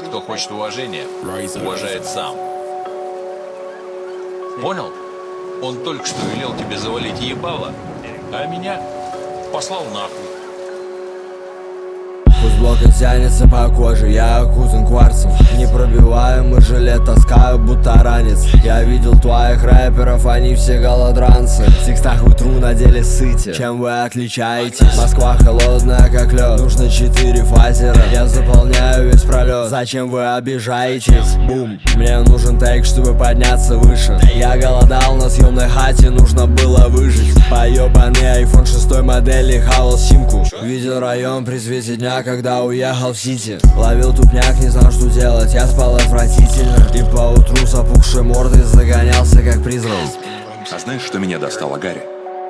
Кто хочет уважения, уважает сам. Понял? Он только что велел тебе завалить ебало, а меня послал нахуй. Пусть блока тянется по коже, я окутан кварцем. Непробиваемый жилет таскаю, будто ранец. Я видел твоих рэперов, они все голодранцы. В текстах вы тру на деле сыте. Чем вы отличаетесь? Москва холодная как лед, нужно 4 фазера. Я заполняю весь пролет. Зачем вы обижаетесь? Бум, мне нужен тейк, чтобы подняться выше. Я голодал на съемной хате, нужно было выжить. Поёбанный iPhone 6 модели, хавал симку. Видел район при свете дня, когда уехал в Сити. Ловил тупняк, не знал, что делать, я спал отвратительно. И поутру с опухшей мордой загонялся, как призрак. А знаешь, что меня достало, Гарри?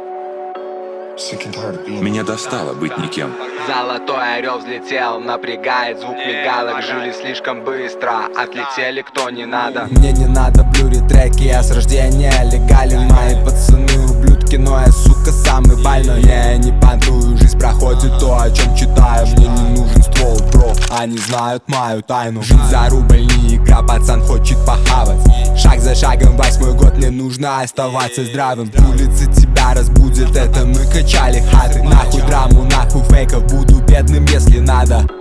Меня достало быть никем. Золотой орел взлетел, напрягает звук мигалок. Жили слишком быстро, отлетели кто не надо. Мне не надо блюри треки, я с рождения легален. Мои пацаны ублюдки, но я, сука, самый больной. Я не понтую, жизнь проходит то, о чем читаю. Мне не нужен ствол, бро, они знают мою тайну. Жизнь за рубль не игра, пацан хочет похавать. Шаг за шагом, 8-й год, мне нужно оставаться здравым. Улица тебя разбудит, это мы качали хаты. Нахуй драму, нахуй фейков, буду бедным, если надо.